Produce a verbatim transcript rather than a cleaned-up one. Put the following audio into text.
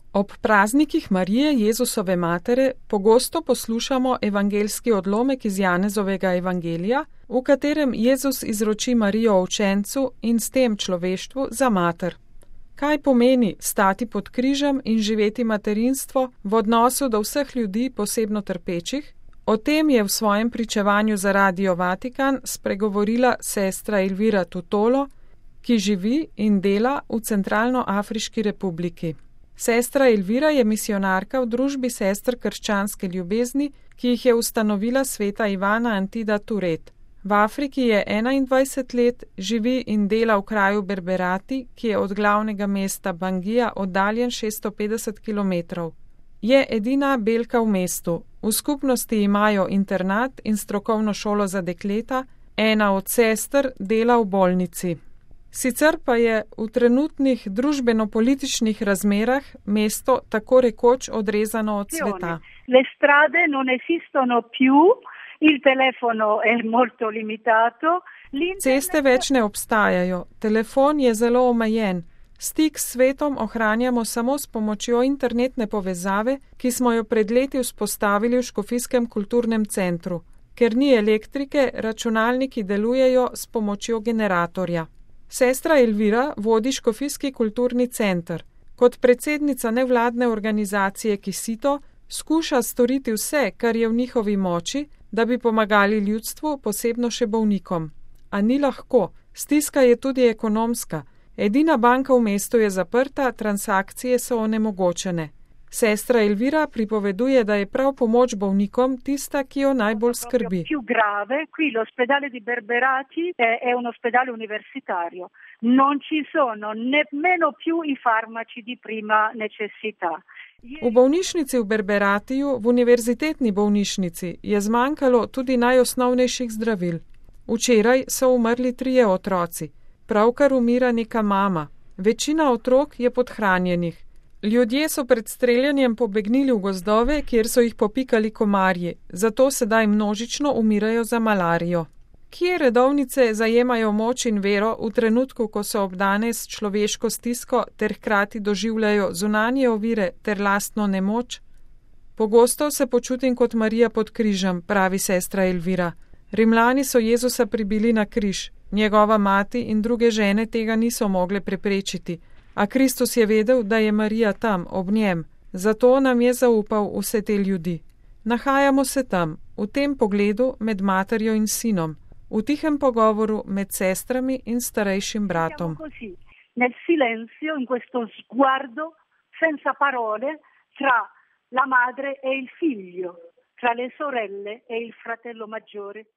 Ob praznikih Marije Jezusove matere pogosto poslušamo evangeljski odlomek iz Janezovega evangelija, v katerem Jezus izroči Marijo učencu in s tem človeštvu za mater. Kaj pomeni stati pod križem in živeti materinstvo v odnosu do vseh ljudi, posebno trpečih? O tem je v svojem pričevanju za Radio Vatikan spregovorila sestra Elvira Tutolo, ki živi in dela v Centralnoafriški republiki. Sestra Elvira je misionarka v družbi sester krščanske ljubezni, ki jih je ustanovila sveta Ivana Antida Turet. V Afriki je enaindvajset let, živi in dela v kraju Berberati, ki je od glavnega mesta Bangija oddaljen šeststo petdeset kilometrov. Je edina belka v mestu. V skupnosti imajo internat in strokovno šolo za dekleta, ena od sester dela v bolnici. Sicer pa je v trenutnih družbeno-političnih razmerah mesto tako rekoč odrezano od sveta. Le strade non esistono più, il telefono è molto limitato. Ceste več ne obstajajo, telefon je zelo omejen. Stik s svetom ohranjamo samo s pomočjo internetne povezave, ki smo jo pred leti vzpostavili v Škofijskem kulturnem centru. Ker ni elektrike, računalniki delujejo s pomočjo generatorja. Sestra Elvira vodi Škofijski kulturni center. Kot predsednica nevladne organizacije Kisito skuša storiti vse, kar je v njihovi moči, da bi pomagali ljudstvu, posebno še bolnikom. A ni lahko, stiska je tudi ekonomska. Edina banka v mestu je zaprta, transakcije so onemogočene. Sestra Elvira pripoveduje, da je prav pomoč bolnikom tista, ki jo najbolj skrbi. Più grave, qui l'ospedale di Berberati è un ospedale universitario. Non ci sono nemmeno più i farmaci di prima necessità. V bolnišnici v Berberatiju, v univerzitetni bolnišnici, je zmanjkalo tudi najosnovnejših zdravil. Včeraj so umrli trije otroci. Pravkar umira neka mama. Večina otrok je podhranjenih. Ljudje so pred streljanjem pobegnili v gozdove, kjer so jih popikali komarji, zato sedaj množično umirajo za malarijo. Kje redovnice zajemajo moč in vero v trenutku, ko so obdane s človeško stisko ter hkrati doživljajo zunanje ovire ter lastno nemoč? Pogosto se počutim kot Marija pod križem, pravi sestra Elvira. Rimljani so Jezusa pribili na križ, njegova mati in druge žene tega niso mogle preprečiti. A Kristus je vedel, da je Marija tam, ob njem, zato nam je zaupal vse te ljudi. Nahajamo se tam, v tem pogledu med materjo in sinom, v tihem pogovoru med sestrami in starejšim bratom. Nel silenzio, in questo sguardo, senza parole, tra la madre e il figlio, tra le sorelle e il fratello maggiore.